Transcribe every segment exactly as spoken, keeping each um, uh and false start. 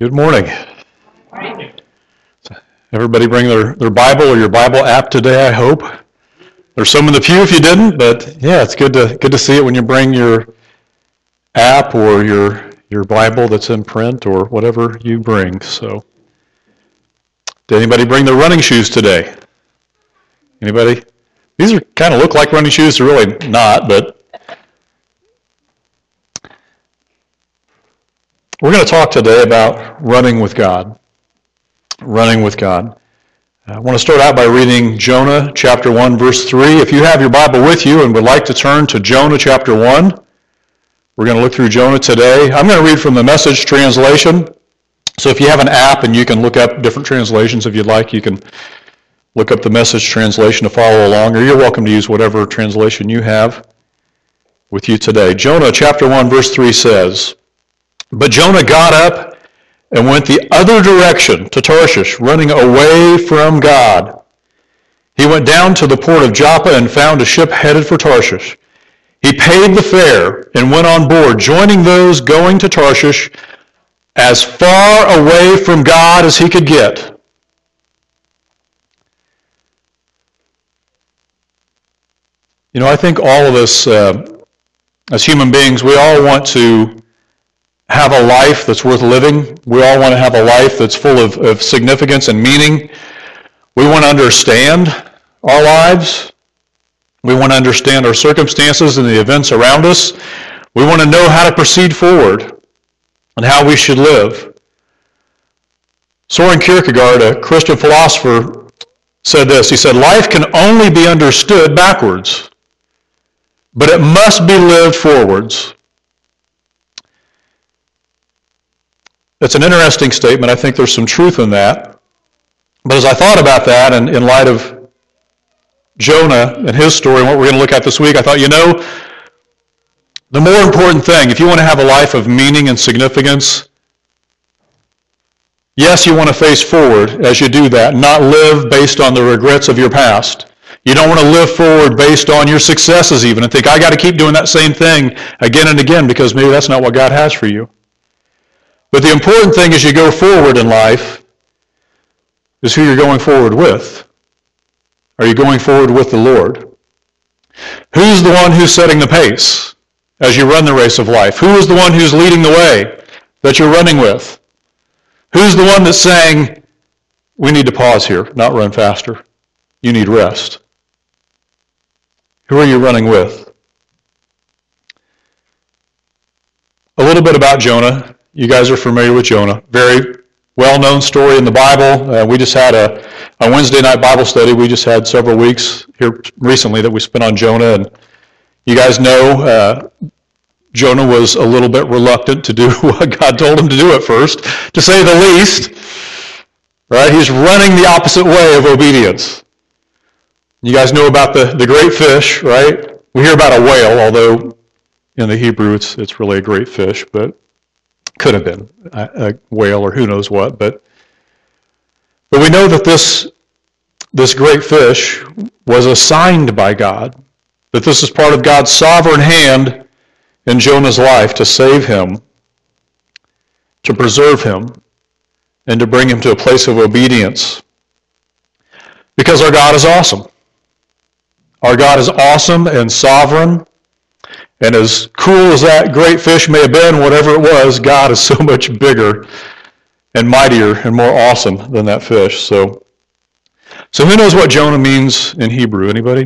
Good morning. Everybody bring their, their Bible or your Bible app today, I hope. There's some in the pew if you didn't, but yeah, it's good to good to see it when you bring your app or your your Bible that's in print or whatever you bring. So, did anybody bring their running shoes today? Anybody? These are kind of look like running shoes, they're really not, but we're going to talk today about running with God. Running with God. I want to start out by reading Jonah chapter one, verse three. If you have your Bible with you and would like to turn to Jonah chapter one, we're going to look through Jonah today. I'm going to read from the Message translation. So if you have an app and you can look up different translations if you'd like, you can look up the Message translation to follow along, or you're welcome to use whatever translation you have with you today. Jonah chapter one, verse three says, "But Jonah got up and went the other direction to Tarshish, running away from God. He went down to the port of Joppa and found a ship headed for Tarshish. He paid the fare and went on board, joining those going to Tarshish as far away from God as he could get." You know, I think all of us, uh, as human beings, we all want to have a life that's worth living. We all want to have a life that's full of, of significance and meaning. We want to understand our lives. We want to understand our circumstances and the events around us. We want to know how to proceed forward and how we should live. Soren Kierkegaard, a Christian philosopher, said this. He said, "Life can only be understood backwards, but it must be lived forwards." It's an interesting statement. I think there's some truth in that. But as I thought about that, and in light of Jonah and his story and what we're going to look at this week, I thought, you know, the more important thing, if you want to have a life of meaning and significance, yes, you want to face forward as you do that, not live based on the regrets of your past. You don't want to live forward based on your successes even and think, I got to keep doing that same thing again and again because maybe that's not what God has for you. But the important thing as you go forward in life is who you're going forward with. Are you going forward with the Lord? Who's the one who's setting the pace as you run the race of life? Who is the one who's leading the way that you're running with? Who's the one that's saying, we need to pause here, not run faster. You need rest. Who are you running with? A little bit about Jonah. You guys are familiar with Jonah. Very well-known story in the Bible. Uh, we just had a, a Wednesday night Bible study. We just had several weeks here recently that we spent on Jonah. And you guys know uh, Jonah was a little bit reluctant to do what God told him to do at first, to say the least. Right? He's running the opposite way of obedience. You guys know about the, the great fish, right? We hear about a whale, although in the Hebrew it's, it's really a great fish, but could have been a, a whale or who knows what, but but we know that this this great fish was assigned by God, that this is part of God's sovereign hand in Jonah's life to save him, to preserve him, and to bring him to a place of obedience. Because our God is awesome. Our God is awesome and sovereign. And as cool as that great fish may have been, whatever it was, God is so much bigger and mightier and more awesome than that fish. So, so who knows what Jonah means in Hebrew? Anybody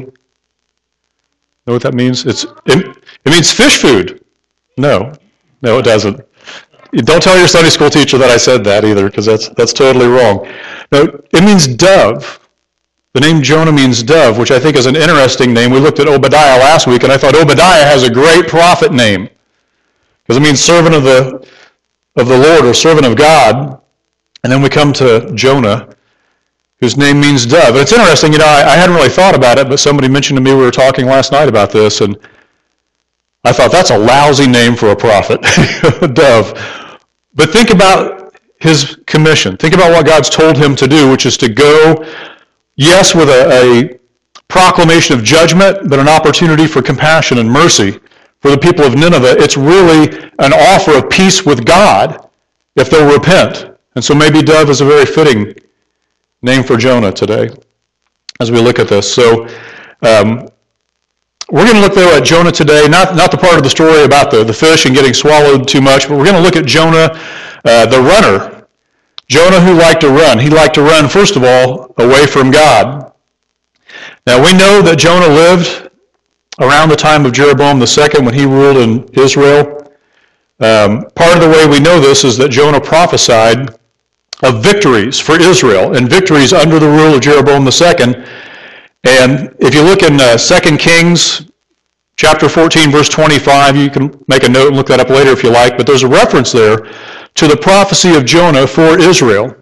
know what that means? It's it, it means fish food. No, no, it doesn't. Don't tell your Sunday school teacher that I said that either, because that's that's totally wrong. No, it means dove. The name Jonah means dove, which I think is an interesting name. We looked at Obadiah last week, and I thought Obadiah has a great prophet name, because it means servant of the of the Lord or servant of God. And then we come to Jonah, whose name means dove. And it's interesting, you know, I, I hadn't really thought about it, but somebody mentioned to me, we were talking last night about this, and I thought that's a lousy name for a prophet, dove. But think about his commission. Think about what God's told him to do, which is to go, yes, with a, a proclamation of judgment, but an opportunity for compassion and mercy for the people of Nineveh. It's really an offer of peace with God if they'll repent. And so maybe dove is a very fitting name for Jonah today as we look at this. So um, we're going to look, though, at Jonah today, not, not the part of the story about the, the fish and getting swallowed too much, but we're going to look at Jonah, uh, the runner. Jonah who liked to run. He liked to run, first of all, away from God. Now, we know that Jonah lived around the time of Jeroboam the second when he ruled in Israel. Um, part of the way we know this is that Jonah prophesied of victories for Israel and victories under the rule of Jeroboam the second. And if you look in uh, Second Kings chapter fourteen, verse twenty-five, you can make a note and look that up later if you like, but there's a reference there to the prophecy of Jonah for Israel.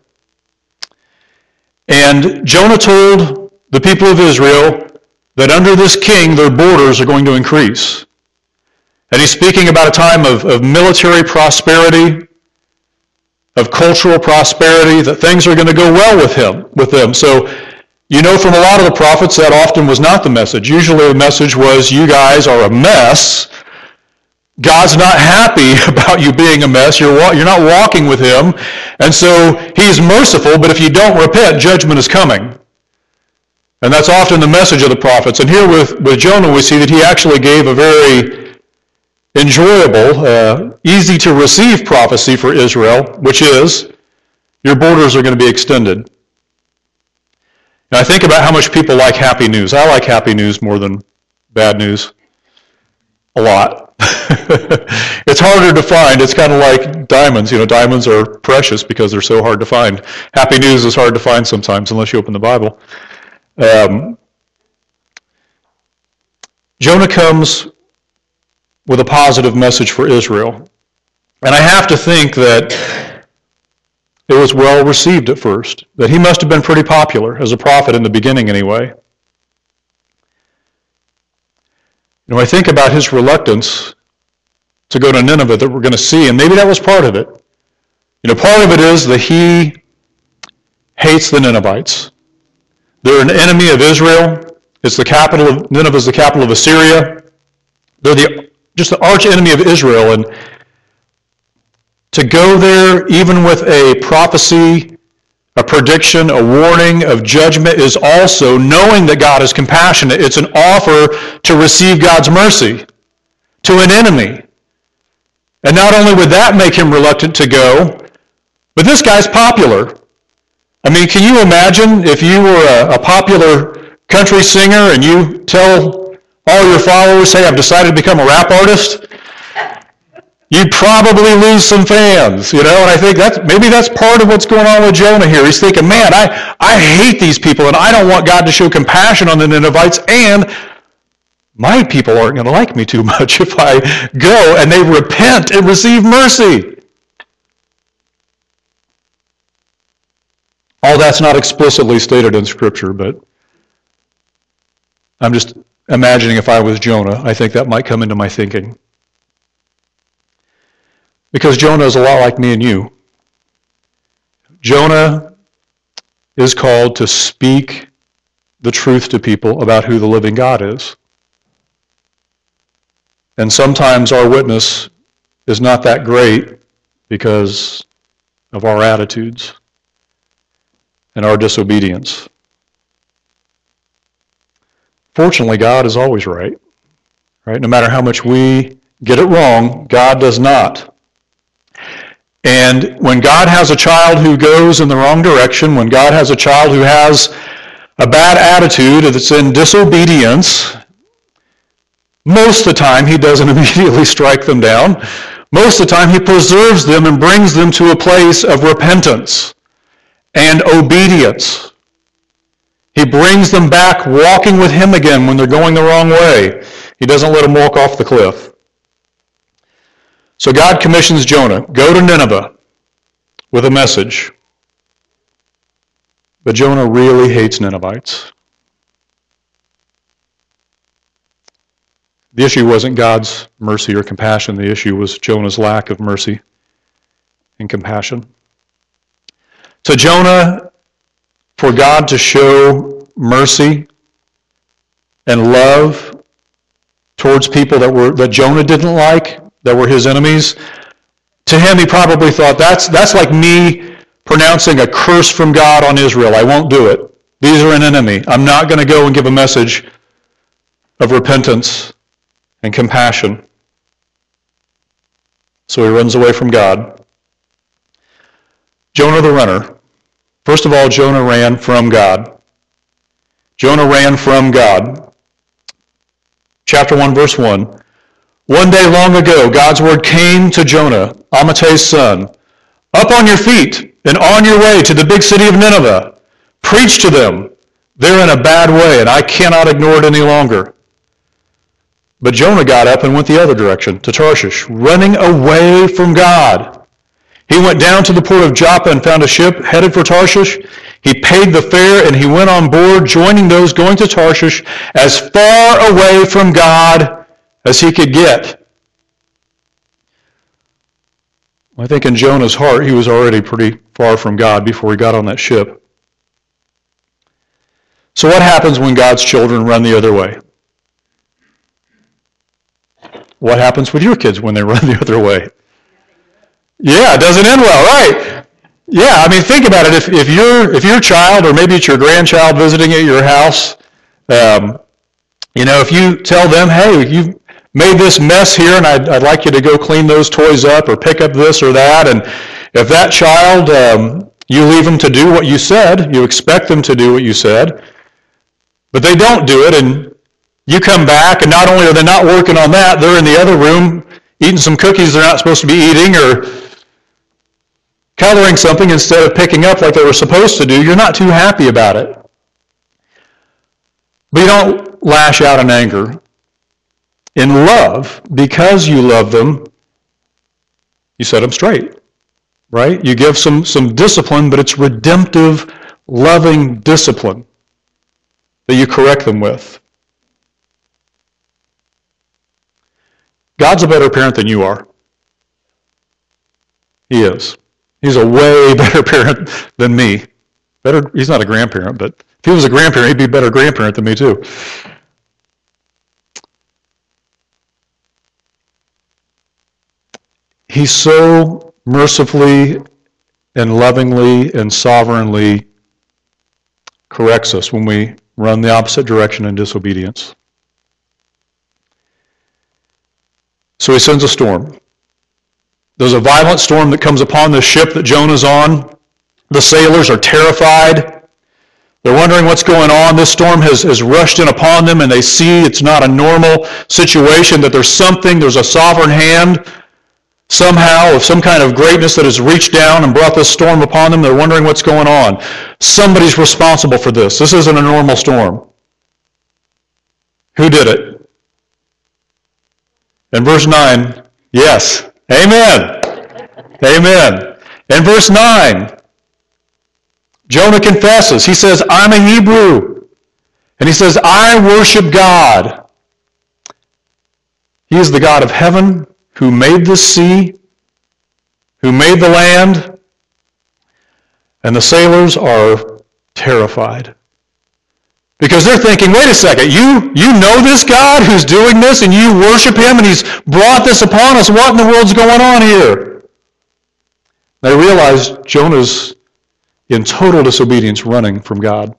And Jonah told the people of Israel that under this king their borders are going to increase. And he's speaking about a time of, of military prosperity, of cultural prosperity, that things are going to go well with him, with them. So you know from a lot of the prophets that often was not the message. Usually the message was, you guys are a mess. God's not happy about you being a mess. You're, you're not walking with him. And so he's merciful, but if you don't repent, judgment is coming. And that's often the message of the prophets. And here with, with Jonah, we see that he actually gave a very enjoyable, uh, easy to receive prophecy for Israel, which is, your borders are going to be extended. Now I think about how much people like happy news. I like happy news more than bad news. A lot. It's harder to find. It's kind of like diamonds. You know, diamonds are precious because they're so hard to find. Happy news is hard to find sometimes unless you open the Bible. Um, Jonah comes with a positive message for Israel. And I have to think that it was well received at first, that he must have been pretty popular as a prophet in the beginning anyway. You know, I think about his reluctance to go to Nineveh that we're going to see, and maybe that was part of it. You know, part of it is that he hates the Ninevites. They're an enemy of Israel. It's the capital of, Nineveh is the capital of Assyria. They're the, just the arch enemy of Israel, and to go there, even with a prophecy, a prediction, a warning of judgment, is also knowing that God is compassionate. It's an offer to receive God's mercy to an enemy. And not only would that make him reluctant to go, but this guy's popular. I mean, can you imagine if you were a, a popular country singer and you tell all your followers, hey, I've decided to become a rap artist? You'd probably lose some fans, you know, and I think that's maybe that's part of what's going on with Jonah here. He's thinking, man, I, I hate these people, and I don't want God to show compassion on the Ninevites, and my people aren't going to like me too much if I go and they repent and receive mercy. All that's not explicitly stated in Scripture, but I'm just imagining if I was Jonah, I think that might come into my thinking. Because Jonah is a lot like me and you. Jonah is called to speak the truth to people about who the living God is. And sometimes our witness is not that great because of our attitudes and our disobedience. Fortunately, God is always right. Right? No matter how much we get it wrong, God does not. And when God has a child who goes in the wrong direction, when God has a child who has a bad attitude that's in disobedience, most of the time he doesn't immediately strike them down. Most of the time he preserves them and brings them to a place of repentance and obedience. He brings them back walking with him again when they're going the wrong way. He doesn't let them walk off the cliff. So God commissions Jonah, go to Nineveh with a message. But Jonah really hates Ninevites. The issue wasn't God's mercy or compassion. The issue was Jonah's lack of mercy and compassion. To Jonah, for God to show mercy and love towards people that were that Jonah didn't like, that were his enemies, To him, he probably thought, that's, that's like me pronouncing a curse from God on Israel. I won't do it. These are an enemy. I'm not going to go and give a message of repentance and compassion. So he runs away from God. Jonah the runner. First of all, Jonah ran from God. Jonah ran from God. Chapter one, verse one. One day long ago, God's word came to Jonah, Amittai's son. Up on your feet and on your way to the big city of Nineveh. Preach to them. They're in a bad way, and I cannot ignore it any longer. But Jonah got up and went the other direction, to Tarshish, running away from God. He went down to the port of Joppa and found a ship headed for Tarshish. He paid the fare and he went on board, joining those going to Tarshish as far away from God as he could get. I think in Jonah's heart, he was already pretty far from God before he got on that ship. So what happens when God's children run the other way? What happens with your kids when they run the other way? Yeah, it doesn't end well, right? Yeah, I mean, think about it. If, if, you're, if your child, or maybe it's your grandchild visiting at your house, um, you know, if you tell them, hey, you've made this mess here, and I'd, I'd like you to go clean those toys up or pick up this or that, and if that child, um, you leave them to do what you said, you expect them to do what you said, but they don't do it, and you come back, and not only are they not working on that, they're in the other room eating some cookies they're not supposed to be eating, or coloring something instead of picking up like they were supposed to do. You're not too happy about it. But you don't lash out in anger. In love, because you love them, you set them straight, right? You give some, some discipline, but it's redemptive, loving discipline that you correct them with. God's a better parent than you are. He is. He's a way better parent than me. Better. He's not a grandparent, but if he was a grandparent, he'd be a better grandparent than me too. He so mercifully and lovingly and sovereignly corrects us when we run the opposite direction in disobedience. So he sends a storm. There's a violent storm that comes upon the ship that Jonah's on. The sailors are terrified. They're wondering what's going on. This storm has, has rushed in upon them, and they see it's not a normal situation, that there's something, there's a sovereign hand somehow of some kind of greatness that has reached down and brought this storm upon them. They're wondering what's going on. Somebody's responsible for this. This isn't a normal storm. Who did it? In verse nine, yes. Amen. Amen. In verse nine, Jonah confesses. He says, I'm a Hebrew. And he says, I worship God. He is the God of heaven, who made the sea, who made the land. And the sailors are terrified. Because they're thinking, wait a second, you, you know this God who's doing this, and you worship him, and he's brought this upon us. What in the world's going on here? They realize Jonah's in total disobedience, running from God.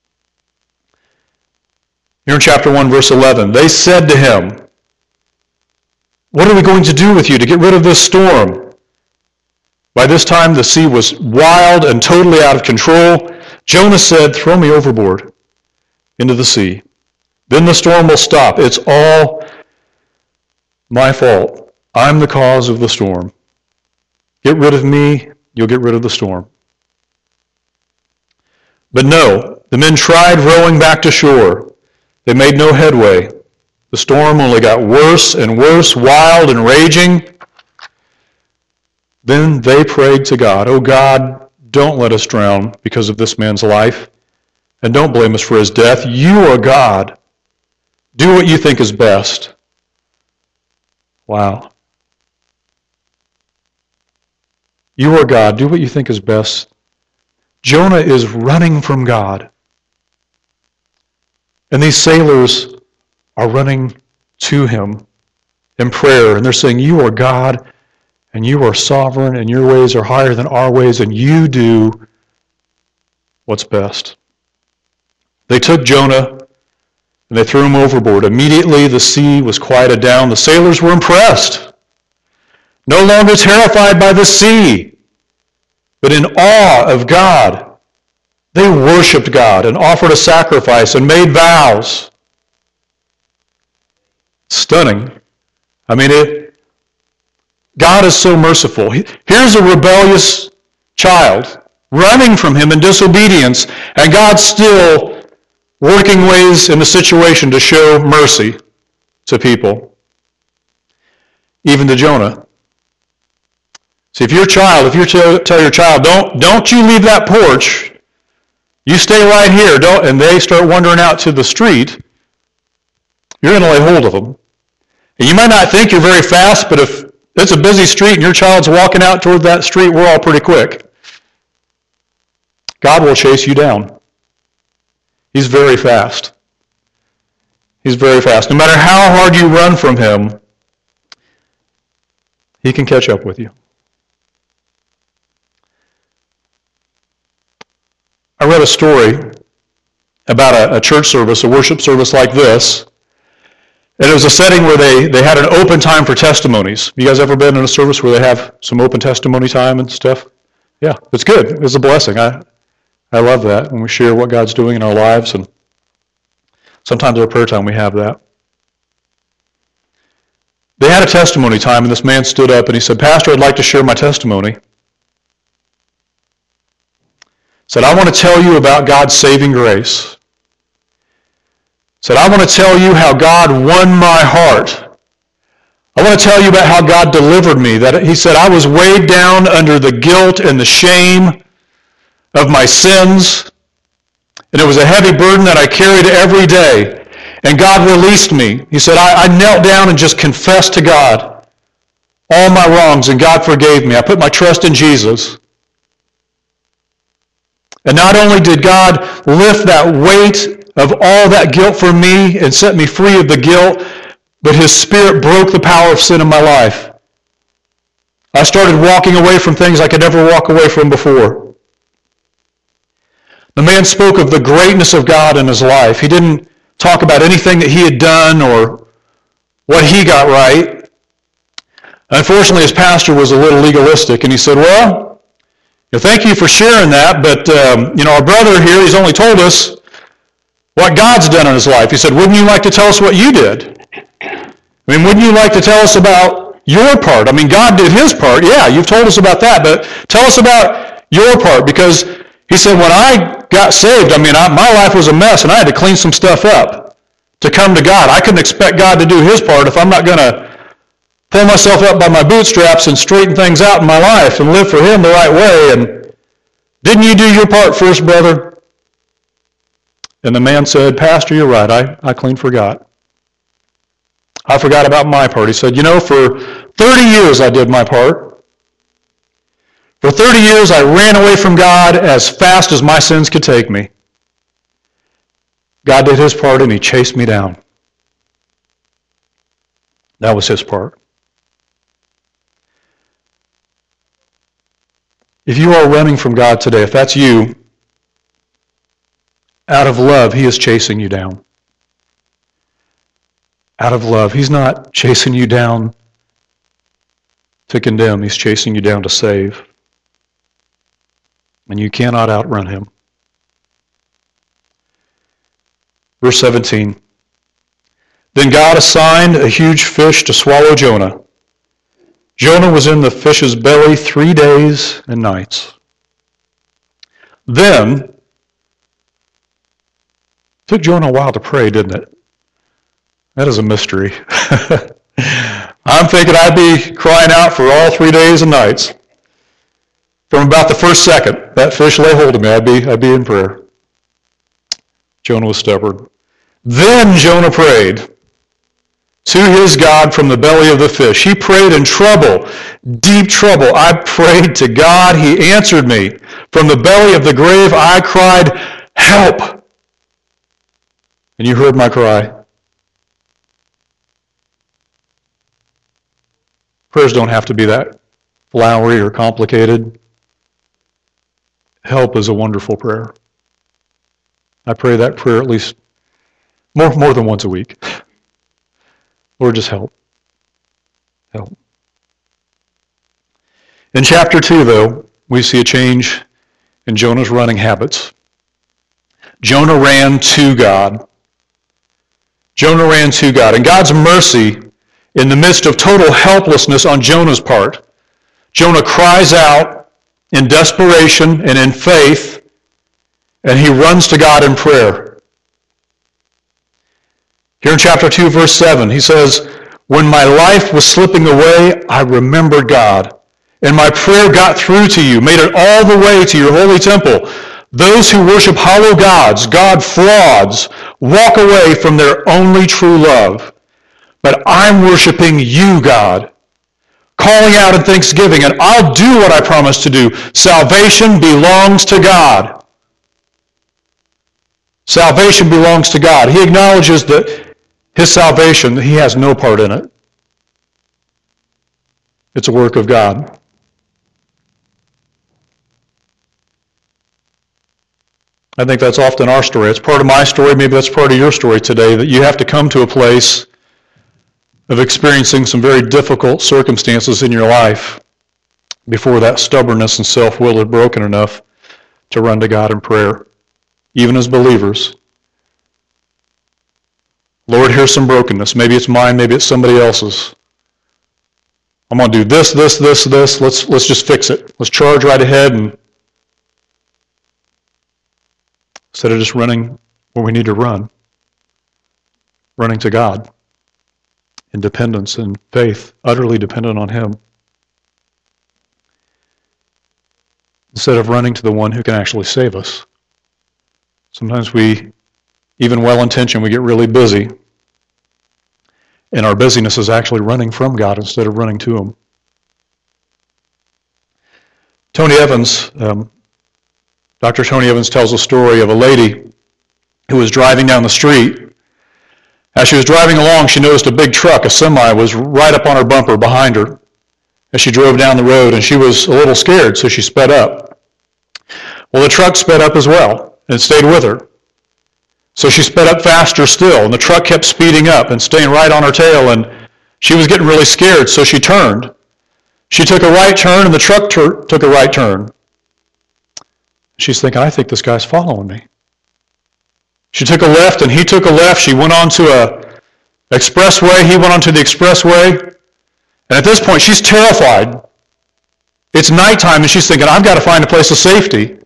Here in chapter one, verse eleven, they said to him, what are we going to do with you to get rid of this storm? By this time, the sea was wild and totally out of control. Jonah said, throw me overboard into the sea. Then the storm will stop. It's all my fault. I'm the cause of the storm. Get rid of me, you'll get rid of the storm. But no, the men tried rowing back to shore. They made no headway. The storm only got worse and worse, wild and raging. Then they prayed to God, oh God, don't let us drown because of this man's life, and don't blame us for his death. You are God. Do what you think is best. Wow. You are God. Do what you think is best. Jonah is running from God. And these sailors are running to him in prayer, and they're saying, you are God, And you are sovereign, and your ways are higher than our ways, and you do what's best. They took Jonah, and they threw him overboard. Immediately the sea was quieted down. The sailors were impressed. No longer terrified by the sea, but in awe of God. They worshiped God and offered a sacrifice and made vows. Stunning. I mean, it, God is so merciful. Here's a rebellious child running from him in disobedience, and God's still working ways in the situation to show mercy to people. Even to Jonah. See, if your child, if you tell your child, don't, don't you leave that porch, you stay right here, don't, and they start wandering out to the street, you're going to lay hold of them. And you might not think you're very fast, but if it's a busy street and your child's walking out toward that street, we're all pretty quick. God will chase you down. He's very fast. He's very fast. No matter how hard you run from him, he can catch up with you. I read a story about a, a church service, a worship service like this. And it was a setting where they, they had an open time for testimonies. You guys ever been in a service where they have some open testimony time and stuff? Yeah, it's good. It's a blessing. I I love that when we share what God's doing in our lives. And sometimes at our prayer time we have that. They had a testimony time, and this man stood up and he said, "Pastor, I'd like to share my testimony." Said, "I want to tell you about God's saving grace." Said, "I want to tell you how God won my heart. I want to tell you about how God delivered me." That he said, "I was weighed down under the guilt and the shame of my sins, and it was a heavy burden that I carried every day. And God released me." He said, I, I knelt down and just confessed to God all my wrongs, and God forgave me. I put my trust in Jesus. And not only did God lift that weight of all that guilt from me and set me free of the guilt, but his Spirit broke the power of sin in my life. I started walking away from things I could never walk away from before. The man spoke of the greatness of God in his life. He didn't talk about anything that he had done or what he got right. Unfortunately, his pastor was a little legalistic, and he said, "Well, thank you for sharing that, but um, you know, our brother here, he's only told us what God's done in his life." He said, "Wouldn't you like to tell us what you did? I mean, wouldn't you like to tell us about your part? I mean, God did his part. Yeah, you've told us about that, but tell us about your part." Because he said, when I got saved, I mean, I, my life was a mess, and I had to clean some stuff up to come to God. I couldn't expect God to do his part if I'm not going to pull myself up by my bootstraps and straighten things out in my life and live for him the right way. And didn't you do your part first, brother? And the man said, "Pastor, you're right. I, I clean forgot. I forgot about my part." He said, "You know, for thirty years I did my part. For thirty years I ran away from God as fast as my sins could take me. God did his part and he chased me down. That was his part." If you are running from God today, if that's you, out of love, he is chasing you down. Out of love. He's not chasing you down to condemn. He's chasing you down to save. And you cannot outrun him. Verse seventeen. Then God assigned a huge fish to swallow Jonah. Jonah was in the fish's belly three days and nights. Then, it took Jonah a while to pray, didn't it? That is a mystery. I'm thinking I'd be crying out for all three days and nights. From about the first second that fish lay hold of me, I'd be, I'd be in prayer. Jonah was stubborn. Then Jonah prayed to his God from the belly of the fish. He prayed in trouble, deep trouble. I prayed to God. He answered me. From the belly of the grave, I cried, "Help!" And you heard my cry. Prayers don't have to be that flowery or complicated. Help is a wonderful prayer. I pray that prayer at least more, more than once a week. Lord, just help. Help. In chapter two, though, we see a change in Jonah's running habits. Jonah ran to God. Jonah ran to God. And God's mercy, in the midst of total helplessness on Jonah's part, Jonah cries out in desperation and in faith, and he runs to God in prayer. Here in chapter two, verse seven, he says, "When my life was slipping away, I remembered God, and my prayer got through to you, made it all the way to your holy temple. Those who worship hollow gods, God frauds, walk away from their only true love. But I'm worshiping you, God, calling out in thanksgiving, and I'll do what I promised to do. Salvation belongs to God." Salvation belongs to God. He acknowledges that his salvation, he has no part in it. It's a work of God. I think that's often our story. It's part of my story. Maybe that's part of your story today, that you have to come to a place of experiencing some very difficult circumstances in your life before that stubbornness and self-will is broken enough to run to God in prayer, even as believers. Lord, here's some brokenness. Maybe it's mine, maybe it's somebody else's. I'm going to do this, this, this, this. Let's, let's just fix it. Let's charge right ahead, and instead of just running where we need to run, running to God in dependence and faith, utterly dependent on Him. Instead of running to the one who can actually save us. Sometimes we, even well-intentioned, we get really busy. And our busyness is actually running from God instead of running to Him. Tony Evans, um, Doctor Tony Evans tells a story of a lady who was driving down the street. As she was driving along, she noticed a big truck, a semi, was right up on her bumper behind her as she drove down the road, and she was a little scared, so she sped up. Well, the truck sped up as well, and stayed with her. So she sped up faster still, and the truck kept speeding up and staying right on her tail, and she was getting really scared, so she turned. She took a right turn, and the truck tur- took a right turn. She's thinking, I think this guy's following me. She took a left, and he took a left. She went onto a expressway. He went onto the expressway. And at this point, she's terrified. It's nighttime, and she's thinking, I've got to find a place of safety.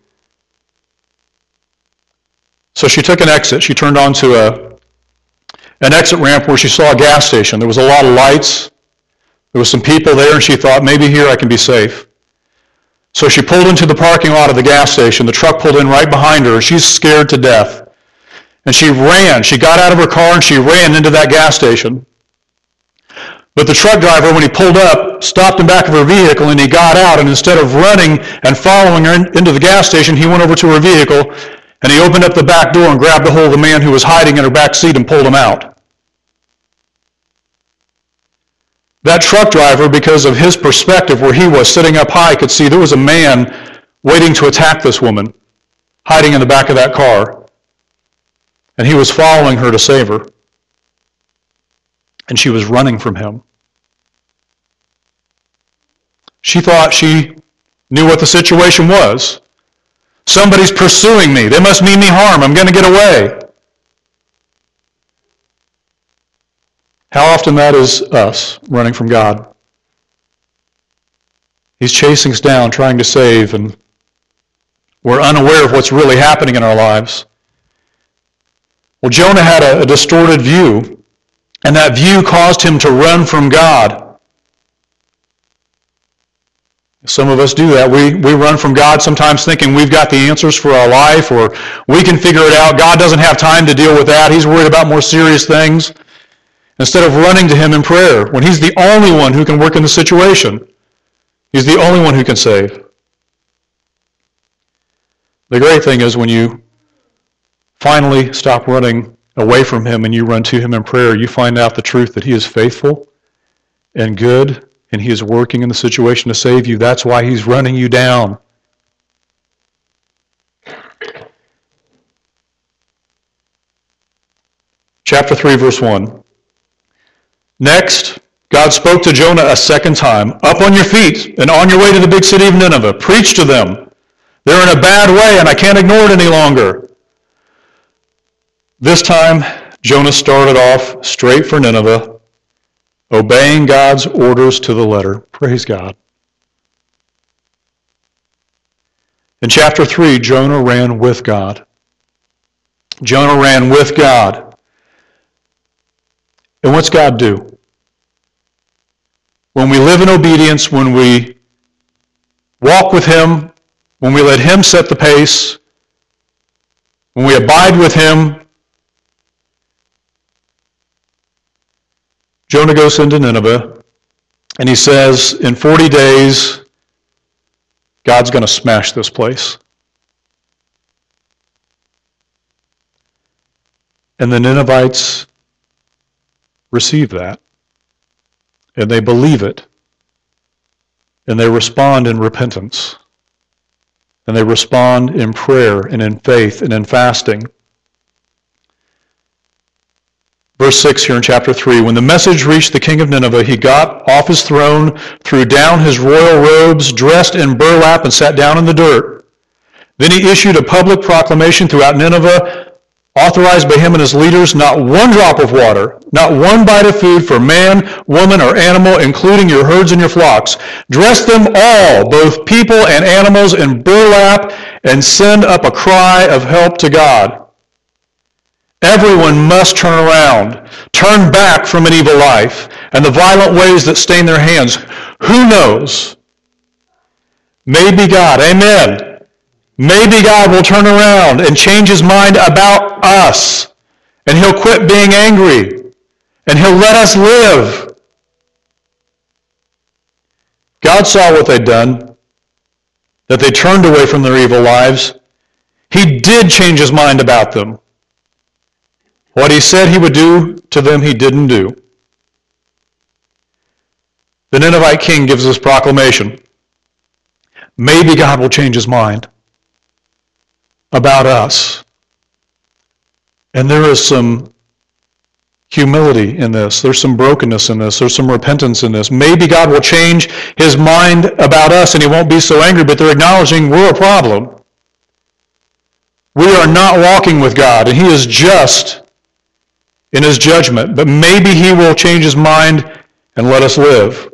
So she took an exit. She turned onto a, an exit ramp where she saw a gas station. There was a lot of lights. There was some people there, and she thought, maybe here I can be safe. So she pulled into the parking lot of the gas station. The truck pulled in right behind her. She's scared to death. And she ran. She got out of her car and she ran into that gas station. But the truck driver, when he pulled up, stopped in back of her vehicle, and he got out, and instead of running and following her in, into the gas station, he went over to her vehicle, and he opened up the back door and grabbed a hold of the man who was hiding in her back seat and pulled him out. That truck driver, because of his perspective where he was sitting up high, could see there was a man waiting to attack this woman, hiding in the back of that car. And he was following her to save her. And she was running from him. She thought she knew what the situation was. Somebody's pursuing me. They must mean me harm. I'm going to get away. How often that is us running from God. He's chasing us down, trying to save, and we're unaware of what's really happening in our lives. Well, Jonah had a, a distorted view, and that view caused him to run from God. Some of us do that. We, we run from God sometimes thinking we've got the answers for our life, or we can figure it out. God doesn't have time to deal with that. He's worried about more serious things. Instead of running to Him in prayer, when He's the only one who can work in the situation. He's the only one who can save. The great thing is when you finally stop running away from Him and you run to Him in prayer, you find out the truth that He is faithful and good and he is working in the situation to save you. That's why he's running you down. Chapter three, verse one. Next, God spoke to Jonah a second time. Up on your feet and on your way to the big city of Nineveh. Preach to them. They're in a bad way and I can't ignore it any longer. This time, Jonah started off straight for Nineveh, obeying God's orders to the letter. Praise God. In chapter three, Jonah ran with God. Jonah ran with God. And what's God do? When we live in obedience, when we walk with him, when we let him set the pace, when we abide with him, Jonah goes into Nineveh, and he says, in forty days, God's going to smash this place. And the Ninevites receive that, and they believe it, and they respond in repentance, and they respond in prayer and in faith and in fasting. Verse six here in chapter three, when the message reached the king of Nineveh, he got off his throne, threw down his royal robes, dressed in burlap, and sat down in the dirt. Then he issued a public proclamation throughout Nineveh, authorized by him and his leaders, not one drop of water, not one bite of food for man, woman, or animal, including your herds and your flocks. Dress them all, both people and animals, in burlap, and send up a cry of help to God. Everyone must turn around, turn back from an evil life, and the violent ways that stain their hands. Who knows? Maybe God, amen. Maybe God will turn around and change his mind about us, and he'll quit being angry, and he'll let us live. God saw what they'd done, that they turned away from their evil lives. He did change his mind about them. What he said he would do to them, he didn't do. The Ninevite king gives this proclamation. Maybe God will change his mind about us. And there is some humility in this. There's some brokenness in this. There's some repentance in this. Maybe God will change his mind about us and he won't be so angry, but they're acknowledging we're a problem. We are not walking with God, and he is just in his judgment, but maybe he will change his mind and let us live.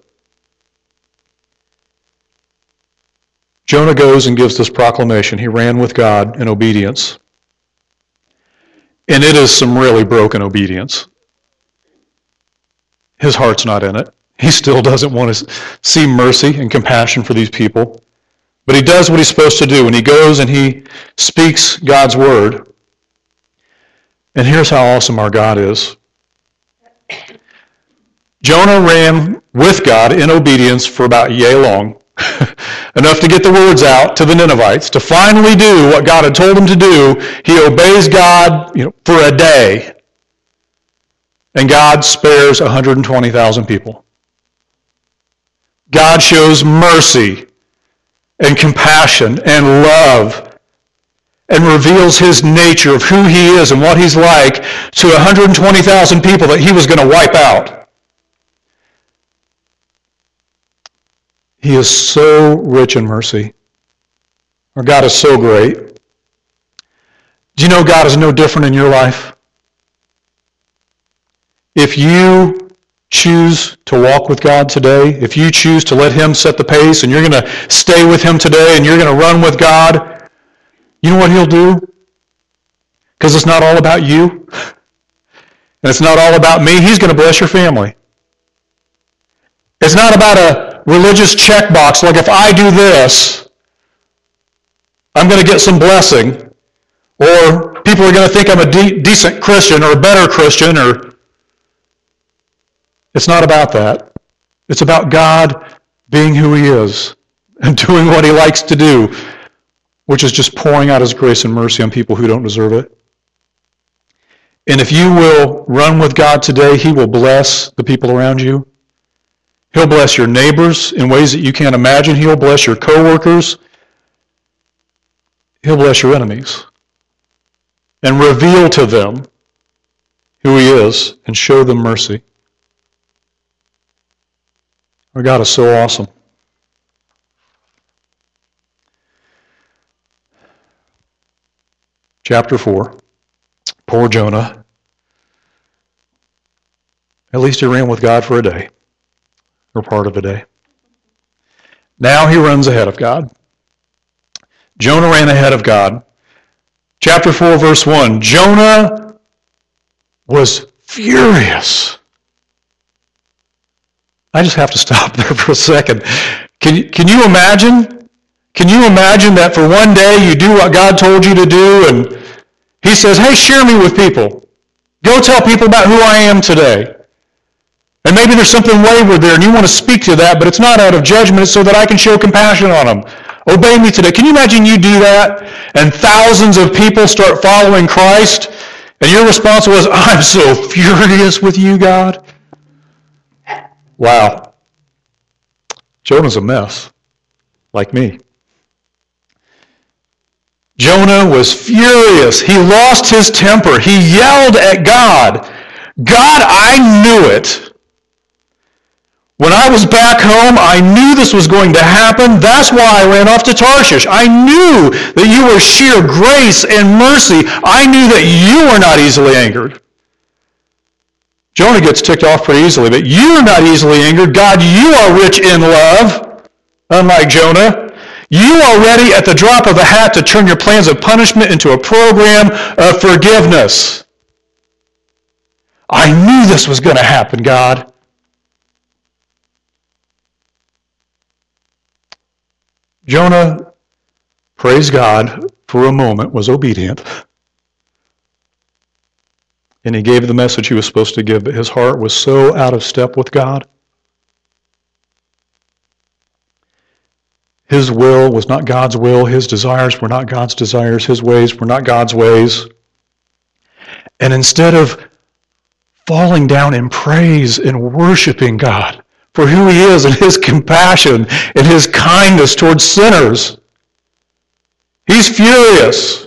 Jonah goes and gives this proclamation. He ran with God in obedience. And it is some really broken obedience. His heart's not in it. He still doesn't want to see mercy and compassion for these people. But he does what he's supposed to do, and he goes and he speaks God's word. And here's how awesome our God is. Jonah ran with God in obedience for about yay long, enough to get the words out to the Ninevites, to finally do what God had told him to do. He obeys God, you know, for a day, and God spares one hundred twenty thousand people. God shows mercy and compassion and love and reveals his nature of who he is and what he's like to one hundred twenty thousand people that he was going to wipe out. He is so rich in mercy. Our God is so great. Do you know God is no different in your life? If you choose to walk with God today, if you choose to let him set the pace and you're going to stay with him today and you're going to run with God, you know what he'll do? Because it's not all about you. And it's not all about me. He's going to bless your family. It's not about a religious checkbox, like if I do this, I'm going to get some blessing. Or people are going to think I'm a de- decent Christian or a better Christian. Or It's not about that. It's about God being who he is and doing what he likes to do, which is just pouring out his grace and mercy on people who don't deserve it. And if you will run with God today, he will bless the people around you. He'll bless your neighbors in ways that you can't imagine. He'll bless your coworkers. He'll bless your enemies and reveal to them who He is and show them mercy. Our God is so awesome. Chapter four. Poor Jonah. At least he ran with God for a day, or part of a day. Now he runs ahead of God. Jonah ran ahead of God. Chapter four, verse one. Jonah was furious. I just have to stop there for a second. Can, can you imagine? Can you imagine that for one day you do what God told you to do, and He says, hey, share me with people. Go tell people about who I am today. And maybe there's something wayward there, and you want to speak to that, but it's not out of judgment. It's so that I can show compassion on them. Obey me today. Can you imagine you do that, and thousands of people start following Christ, and your response was, I'm so furious with you, God? Wow. Jonah's a mess, like me. Jonah was furious. He lost his temper. He yelled at God. God, I knew it. When I was back home, I knew this was going to happen. That's why I ran off to Tarshish. I knew that you were sheer grace and mercy. I knew that you were not easily angered. Jonah gets ticked off pretty easily, but you're not easily angered. God, you are rich in love, unlike Jonah. You are ready at the drop of a hat to turn your plans of punishment into a program of forgiveness. I knew this was going to happen, God. Jonah, praise God, for a moment was obedient. And he gave the message he was supposed to give, but his heart was so out of step with God. His will was not God's will. His desires were not God's desires. His ways were not God's ways. And instead of falling down in praise and worshiping God for who He is and His compassion and His kindness towards sinners, he's furious.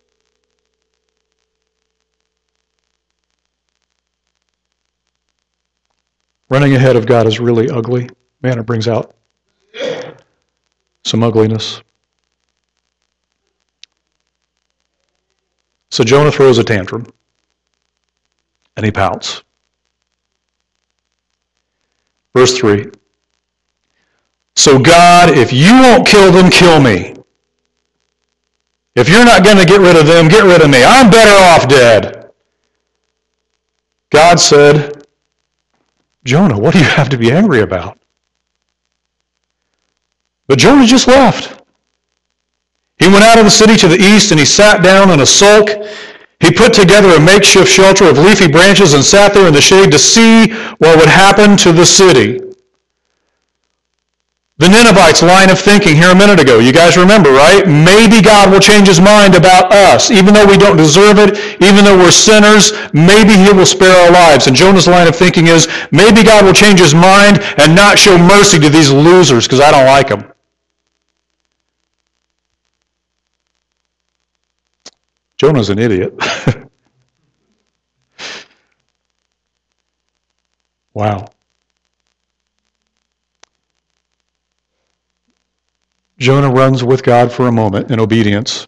Running ahead of God is really ugly. Man, it brings out some ugliness. So Jonah throws a tantrum, and he pouts. Verse three. So God, if you won't kill them, kill me. If you're not going to get rid of them, get rid of me. I'm better off dead. God said, Jonah, what do you have to be angry about? But Jonah just left. He went out of the city to the east, and he sat down in a sulk. He put together a makeshift shelter of leafy branches and sat there in the shade to see what would happen to the city. The Ninevites' line of thinking here a minute ago, you guys remember, right? Maybe God will change His mind about us. Even though we don't deserve it, even though we're sinners, maybe He will spare our lives. And Jonah's line of thinking is, maybe God will change His mind and not show mercy to these losers because I don't like them. Jonah's an idiot. Wow. Jonah runs with God for a moment in obedience.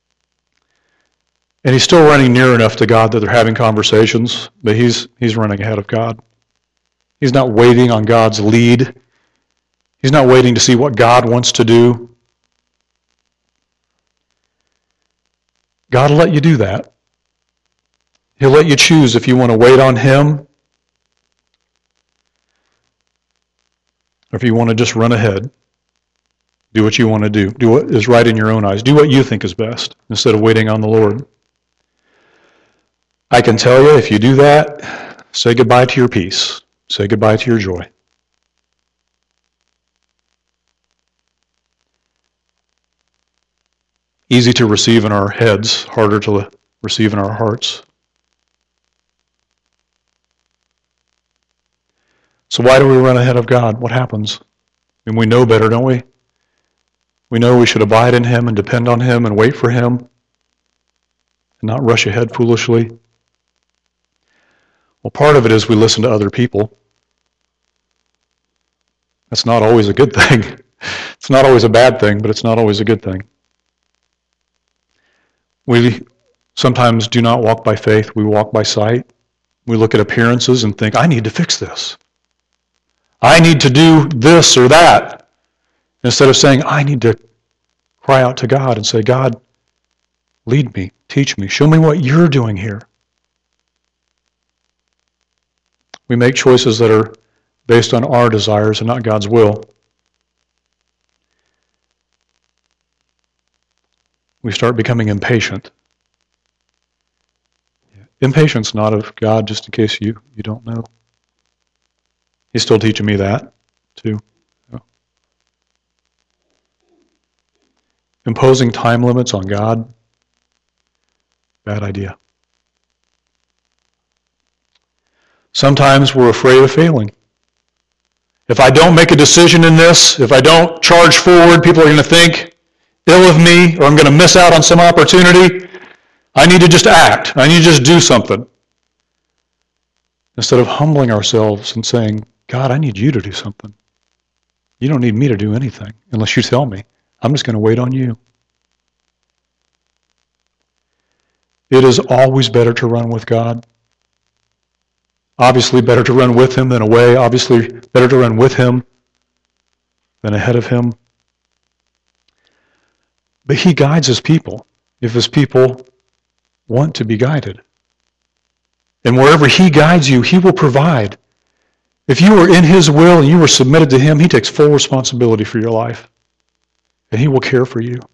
And he's still running near enough to God that they're having conversations, but he's he's running ahead of God. He's not waiting on God's lead. He's not waiting to see what God wants to do. God will let you do that. He'll let you choose if you want to wait on Him or if you want to just run ahead. Do what you want to do. Do what is right in your own eyes. Do what you think is best instead of waiting on the Lord. I can tell you, if you do that, say goodbye to your peace. Say goodbye to your joy. Easy to receive in our heads, harder to receive in our hearts. So why do we run ahead of God? What happens? I mean, we know better, don't we? We know we should abide in Him and depend on Him and wait for Him and not rush ahead foolishly. Well, part of it is we listen to other people. That's not always a good thing. It's not always a bad thing, but it's not always a good thing. We sometimes do not walk by faith, we walk by sight. We look at appearances and think, I need to fix this. I need to do this or that. Instead of saying, I need to cry out to God and say, God, lead me, teach me, show me what you're doing here. We make choices that are based on our desires and not God's will. We start becoming impatient. Impatience not of God, just in case you, you don't know. He's still teaching me that, too. Imposing time limits on God, bad idea. Sometimes we're afraid of failing. If I don't make a decision in this, if I don't charge forward, people are going to think ill of me, or I'm going to miss out on some opportunity. I need to just act. I need to just do something. Instead of humbling ourselves and saying, God, I need you to do something. You don't need me to do anything unless you tell me. I'm just going to wait on you. It is always better to run with God. Obviously better to run with Him than away. Obviously better to run with Him than ahead of Him. But He guides His people if His people want to be guided. And wherever He guides you, He will provide. If you are in His will and you are submitted to Him, He takes full responsibility for your life. And He will care for you.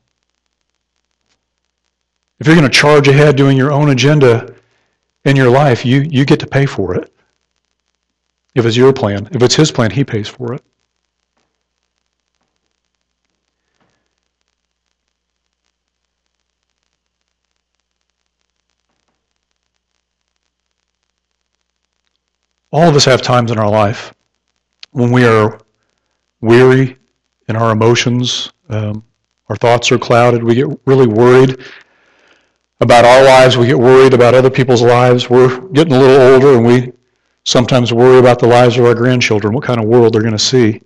If you're going to charge ahead doing your own agenda in your life, you, you get to pay for it. If it's your plan. If it's His plan, He pays for it. All of us have times in our life when we are weary in our emotions, um, our thoughts are clouded, we get really worried about our lives, we get worried about other people's lives. We're getting a little older and we sometimes worry about the lives of our grandchildren, what kind of world they're going to see.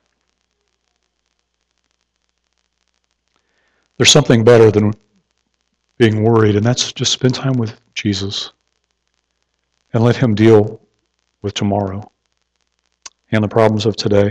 There's something better than being worried, and that's just spend time with Jesus and let Him deal with tomorrow and the problems of today.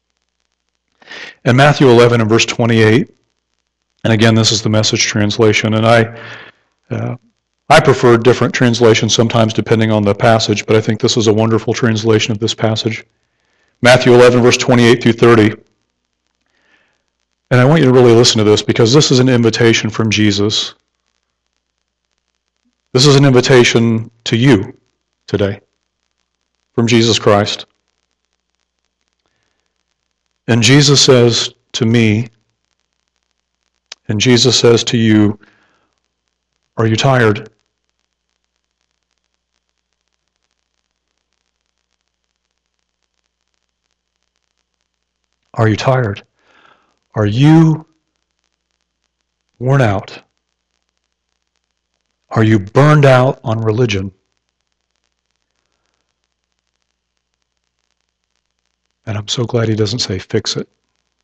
In Matthew eleven and verse twenty-eight, and again, this is the Message translation, and I uh, I prefer different translations sometimes depending on the passage, but I think this is a wonderful translation of this passage. Matthew eleven, verse twenty-eight through thirty. And I want you to really listen to this because this is an invitation from Jesus. This is an invitation to you today from Jesus Christ. And Jesus says to me, and Jesus says to you, are you tired? Are you tired? Are you worn out? Are you burned out on religion? And I'm so glad He doesn't say fix it.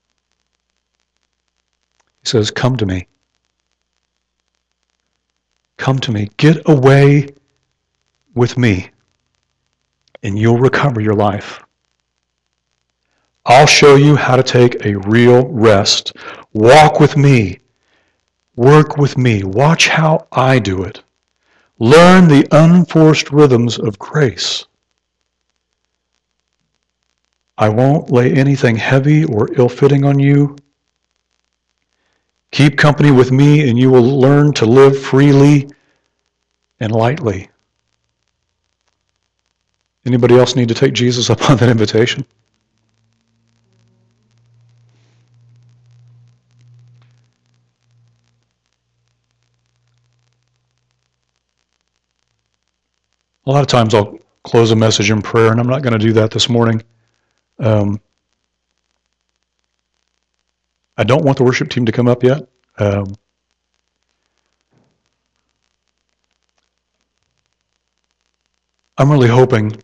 He says, come to me. Come to me. Get away with me, and you'll recover your life. I'll show you how to take a real rest. Walk with me. Work with me. Watch how I do it. Learn the unforced rhythms of grace. I won't lay anything heavy or ill-fitting on you. Keep company with me, and you will learn to live freely and lightly. Anybody else need to take Jesus up on that invitation? A lot of times I'll close a message in prayer, and I'm not going to do that this morning. Um, I don't want the worship team to come up yet. Um, I'm really hoping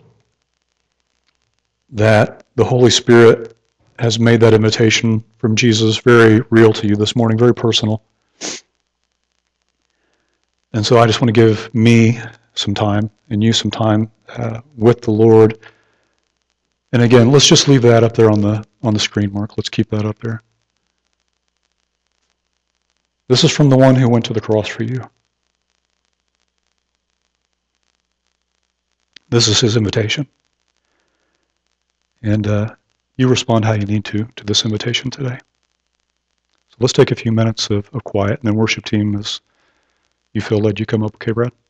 that the Holy Spirit has made that invitation from Jesus very real to you this morning, very personal. And so I just want to give me some time and you some time uh, with the Lord. And again, let's just leave that up there on the on the screen, Mark. Let's keep that up there. This is from the one who went to the cross for you. This is his invitation. And uh, you respond how you need to to this invitation today. So let's take a few minutes of, of quiet, and then worship team, as you feel led, you come up. Okay, Brad?